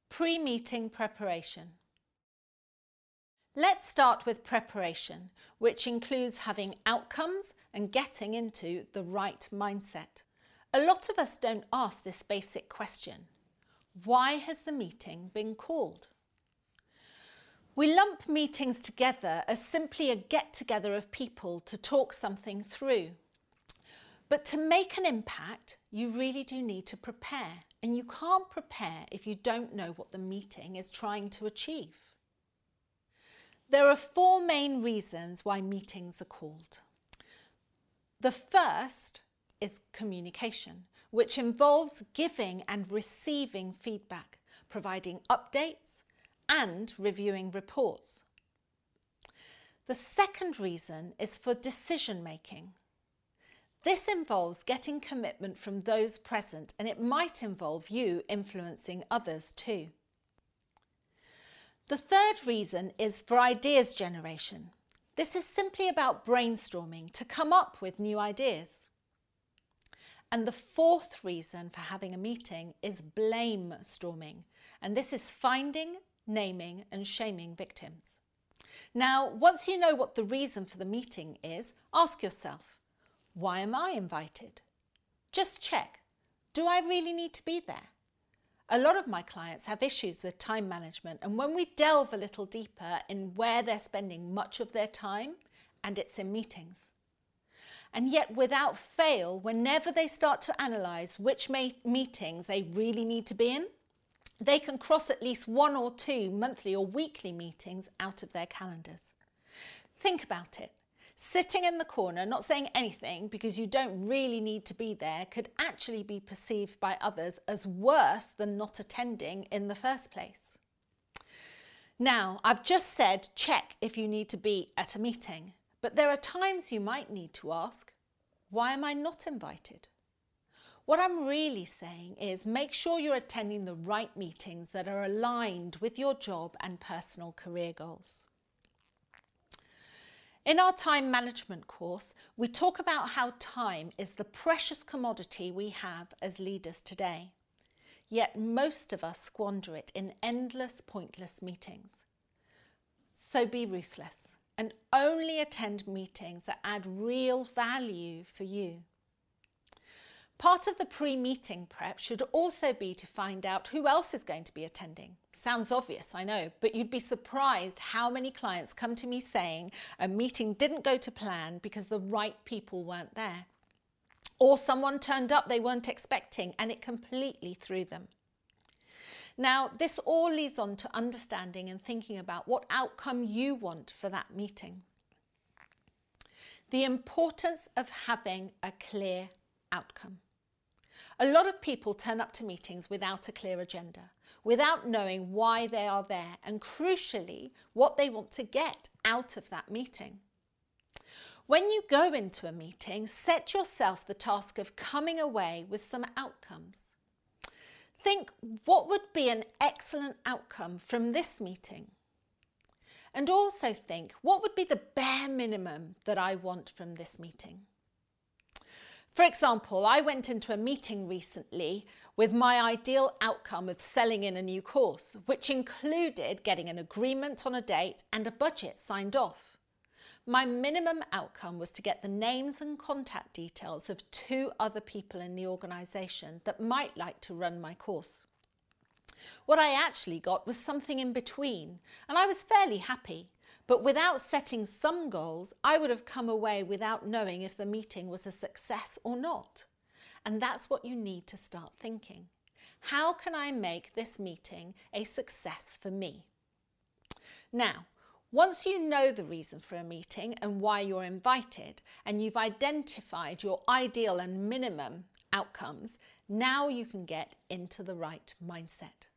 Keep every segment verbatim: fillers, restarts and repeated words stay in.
Pre-meeting preparation. Let's start with preparation, which includes having outcomes and getting into the right mindset. A lot of us don't ask this basic question. Why has the meeting been called? We lump meetings together as simply a get-together of people to talk something through. But to make an impact, you really do need to prepare, and you can't prepare if you don't know what the meeting is trying to achieve. There are four main reasons why meetings are called. The first is communication, which involves giving and receiving feedback, providing updates and reviewing reports. The second reason is for decision making. This involves getting commitment from those present, and it might involve you influencing others too. The third reason is for ideas generation. This is simply about brainstorming to come up with new ideas. And the fourth reason for having a meeting is blame storming, and this is finding, naming and shaming victims. Now, once you know what the reason for the meeting is, ask yourself, why am I invited? Just check, do I really need to be there? A lot of my clients have issues with time management, and when we delve a little deeper in where they're spending much of their time, and it's in meetings. And yet without fail, whenever they start to analyse which meetings they really need to be in, they can cross at least one or two monthly or weekly meetings out of their calendars. Think about it. Sitting in the corner, not saying anything because you don't really need to be there, could actually be perceived by others as worse than not attending in the first place. Now, I've just said check if you need to be at a meeting, but there are times you might need to ask, why am I not invited? What I'm really saying is make sure you're attending the right meetings that are aligned with your job and personal career goals. In our time management course, we talk about how time is the precious commodity we have as leaders today. Yet most of us squander it in endless, pointless meetings. So be ruthless and only attend meetings that add real value for you. Part of the pre-meeting prep should also be to find out who else is going to be attending. Sounds obvious, I know, but you'd be surprised how many clients come to me saying a meeting didn't go to plan because the right people weren't there. Or someone turned up they weren't expecting and it completely threw them. Now, this all leads on to understanding and thinking about what outcome you want for that meeting. The importance of having a clear outcome. A lot of people turn up to meetings without a clear agenda, without knowing why they are there and, crucially, what they want to get out of that meeting. When you go into a meeting, set yourself the task of coming away with some outcomes. Think, what would be an excellent outcome from this meeting? And also think, what would be the bare minimum that I want from this meeting? For example, I went into a meeting recently with my ideal outcome of selling in a new course, which included getting an agreement on a date and a budget signed off. My minimum outcome was to get the names and contact details of two other people in the organisation that might like to run my course. What I actually got was something in between, and I was fairly happy. But without setting some goals, I would have come away without knowing if the meeting was a success or not. And that's what you need to start thinking. How can I make this meeting a success for me? Now, once you know the reason for a meeting and why you're invited, and you've identified your ideal and minimum outcomes, now you can get into the right mindset.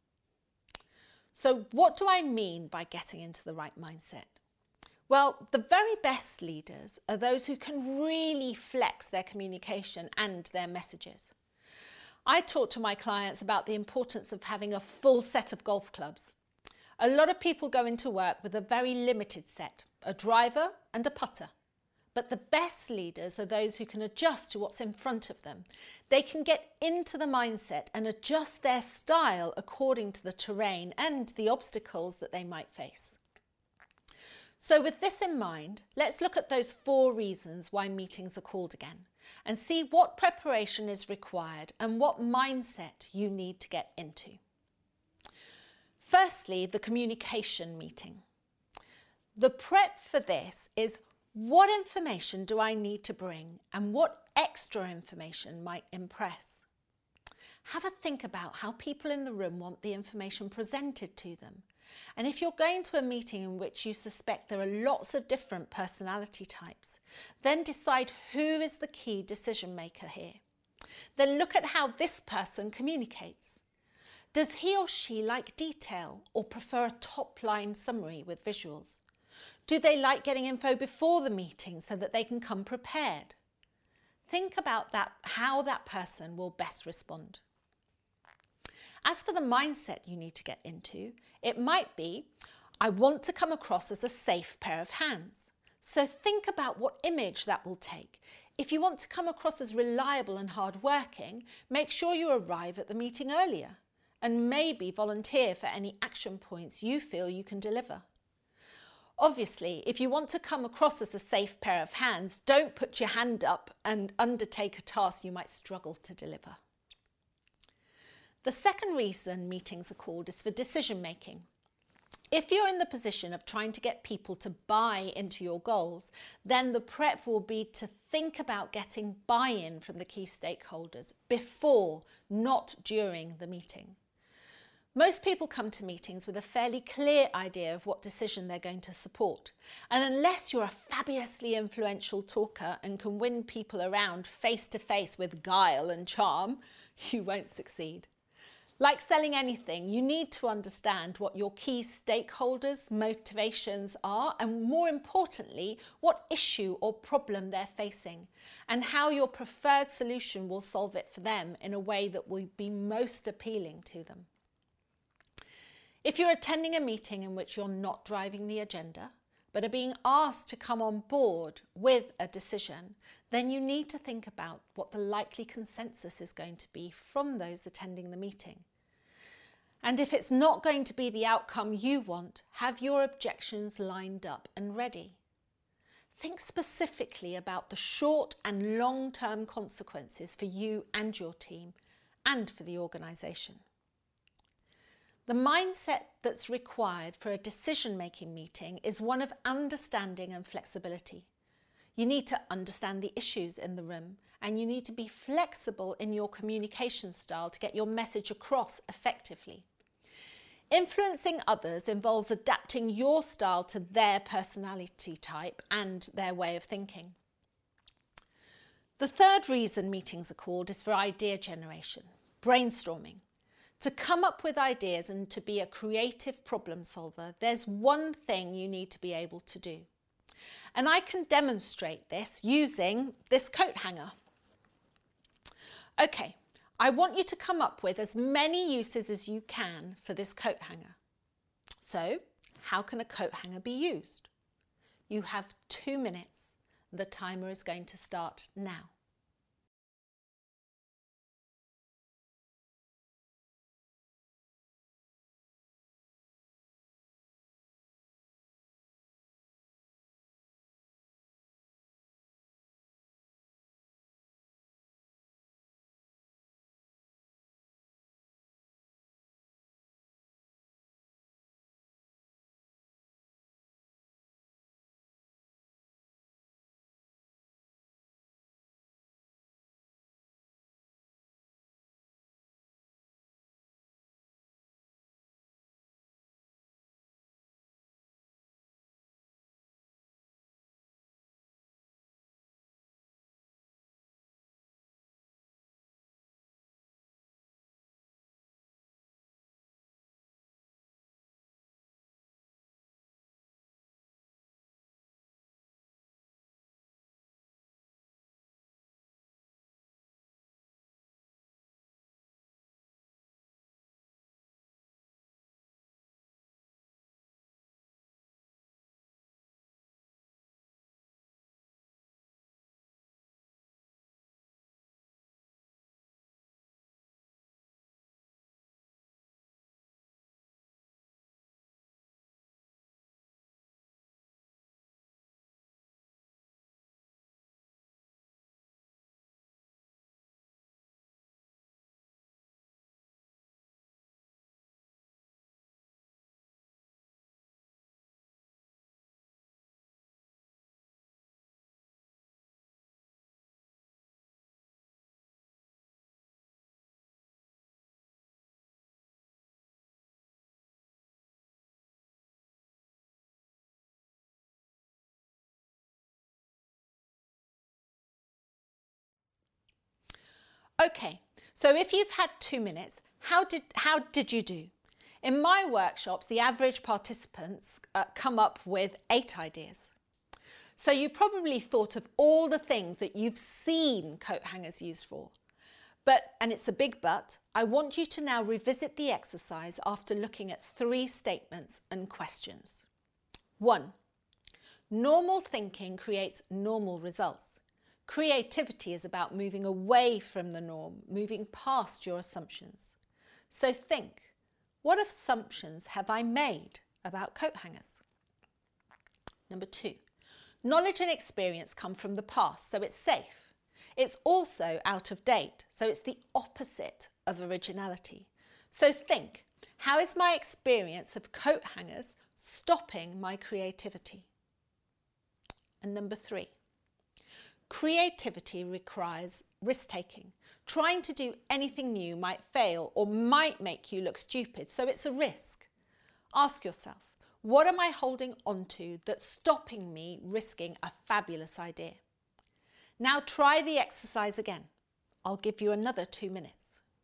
So what do I mean by getting into the right mindset? Well, the very best leaders are those who can really flex their communication and their messages. I talk to my clients about the importance of having a full set of golf clubs. A lot of people go into work with a very limited set, a driver and a putter. but the best leaders are those who can adjust to what's in front of them. They can get into the mindset and adjust their style according to the terrain and the obstacles that they might face. So with this in mind, let's look at those four reasons why meetings are called again and see what preparation is required and what mindset you need to get into. Firstly, the communication meeting. The prep for this is what information do I need to bring and what extra information might impress. Have a think about how people in the room want the information presented to them. And if you're going to a meeting in which you suspect there are lots of different personality types, then decide who is the key decision maker here. Then look at how this person communicates. Does he or she like detail or prefer a top-line summary with visuals? Do they like getting info before the meeting so that they can come prepared? Think about that, how that person will best respond. As for the mindset you need to get into, it might be, I want to come across as a safe pair of hands. So think about what image that will take. If you want to come across as reliable and hardworking, make sure you arrive at the meeting earlier and maybe volunteer for any action points you feel you can deliver. Obviously, if you want to come across as a safe pair of hands, don't put your hand up and undertake a task you might struggle to deliver. The second reason meetings are called is for decision making. If you're in the position of trying to get people to buy into your goals, then the prep will be to think about getting buy-in from the key stakeholders before, not during the meeting. Most people come to meetings with a fairly clear idea of what decision they're going to support. And unless you're a fabulously influential talker and can win people around face to face with guile and charm, you won't succeed. Like selling anything, you need to understand what your key stakeholders' motivations are and, more importantly, what issue or problem they're facing and how your preferred solution will solve it for them in a way that will be most appealing to them. If you're attending a meeting in which you're not driving the agenda, but are being asked to come on board with a decision, then you need to think about what the likely consensus is going to be from those attending the meeting. And if it's not going to be the outcome you want, have your objections lined up and ready. Think specifically about the short and long-term consequences for you and your team and for the organisation. The mindset that's required for a decision-making meeting is one of understanding and flexibility. You need to understand the issues in the room and you need to be flexible in your communication style to get your message across effectively. Influencing others involves adapting your style to their personality type and their way of thinking. The third reason meetings are called is for idea generation, brainstorming. To come up with ideas and to be a creative problem solver, there's one thing you need to be able to do. And I can demonstrate this using this coat hanger. Okay, I want you to come up with as many uses as you can for this coat hanger. So, how can a coat hanger be used? You have two minutes. The timer is going to start now. Okay, so if you've had two minutes, how did, how did you do? In my workshops, the average participants uh, come up with eight ideas. So you probably thought of all the things that you've seen coat hangers used for. But, and it's a big but, I want you to now revisit the exercise after looking at three statements and questions. One, normal thinking creates normal results. Creativity is about moving away from the norm, moving past your assumptions. So think, what assumptions have I made about coat hangers? Number two, knowledge and experience come from the past, so it's safe. It's also out of date, so it's the opposite of originality. So think, how is my experience of coat hangers stopping my creativity? And number three, creativity requires risk-taking. Trying to do anything new might fail or might make you look stupid, so it's a risk. Ask yourself, what am I holding onto that's stopping me risking a fabulous idea? Now try the exercise again. I'll give you another two minutes.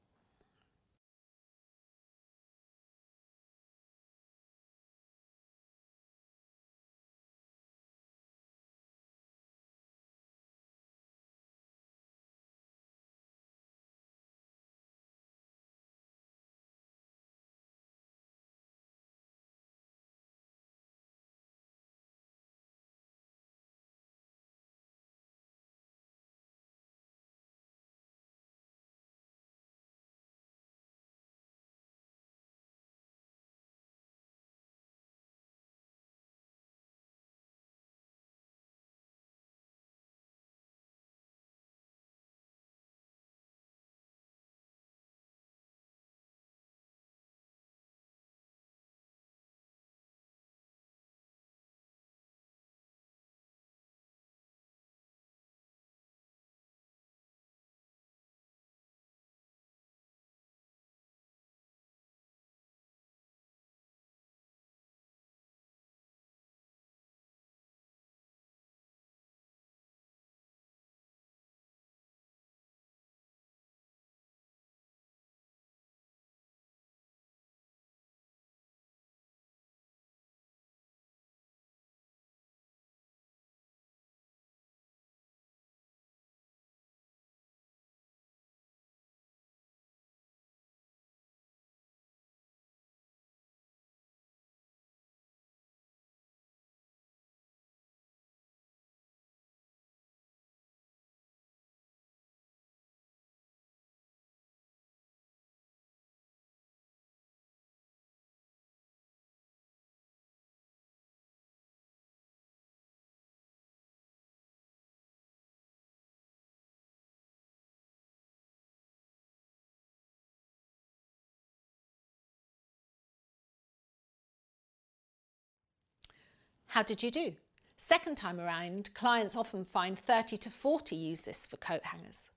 How did you do? Second time around, clients often find thirty to forty use this for coat hangers.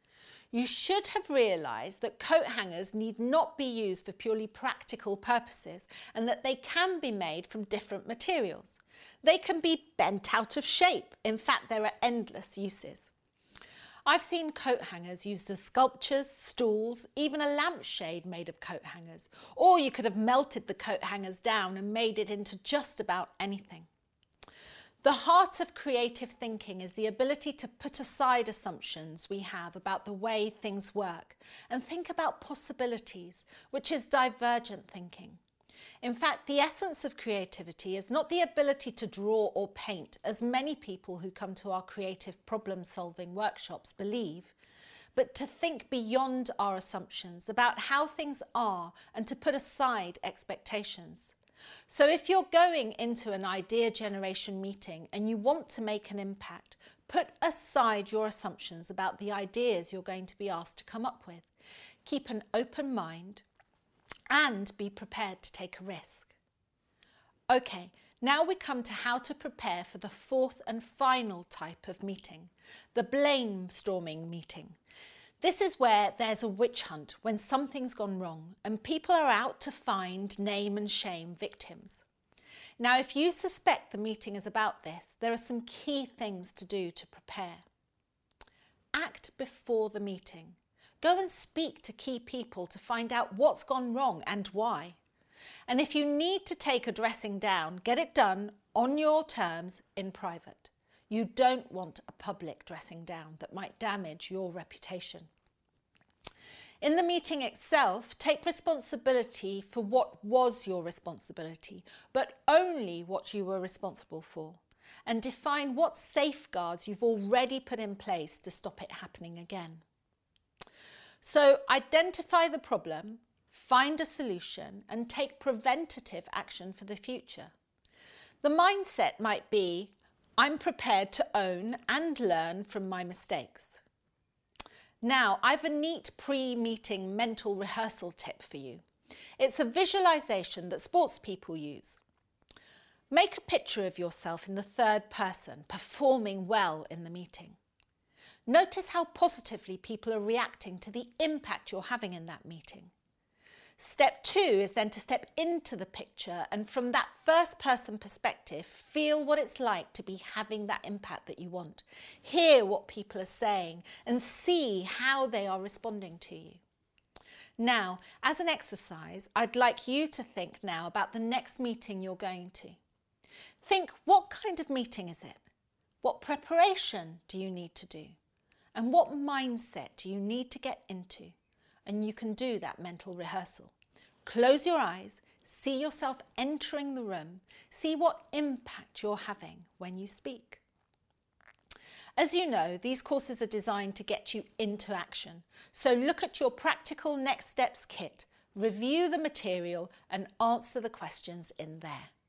You should have realised that coat hangers need not be used for purely practical purposes and that they can be made from different materials. They can be bent out of shape. In fact, there are endless uses. I've seen coat hangers used as sculptures, stools, even a lampshade made of coat hangers. Or you could have melted the coat hangers down and made it into just about anything. The heart of creative thinking is the ability to put aside assumptions we have about the way things work and think about possibilities, which is divergent thinking. In fact, the essence of creativity is not the ability to draw or paint, as many people who come to our creative problem-solving workshops believe, but to think beyond our assumptions about how things are and to put aside expectations. So if you're going into an idea generation meeting and you want to make an impact, put aside your assumptions about the ideas you're going to be asked to come up with. Keep an open mind and be prepared to take a risk. Okay, now we come to how to prepare for the fourth and final type of meeting, the brainstorming meeting. This is where there's a witch hunt, when something's gone wrong and people are out to find, name and shame victims. Now, if you suspect the meeting is about this, there are some key things to do to prepare. Act before the meeting. Go and speak to key people to find out what's gone wrong and why. And if you need to take a dressing down, get it done on your terms in private. You don't want a public dressing down that might damage your reputation. In the meeting itself, take responsibility for what was your responsibility, but only what you were responsible for, and define what safeguards you've already put in place to stop it happening again. So identify the problem, find a solution, and take preventative action for the future. The mindset might be, I'm prepared to own and learn from my mistakes. Now, I've a neat pre-meeting mental rehearsal tip for you. It's a visualization that sports people use. Make a picture of yourself in the third person, performing well in the meeting. Notice how positively people are reacting to the impact you're having in that meeting. Step two is then to step into the picture and from that first person perspective, feel what it's like to be having that impact that you want. Hear what people are saying and see how they are responding to you. Now, as an exercise, I'd like you to think now about the next meeting you're going to. Think, what kind of meeting is it? What preparation do you need to do? And what mindset do you need to get into? And you can do that mental rehearsal. Close your eyes, see yourself entering the room, see what impact you're having when you speak. As you know, these courses are designed to get you into action. So look at your practical next steps kit, review the material and answer the questions in there.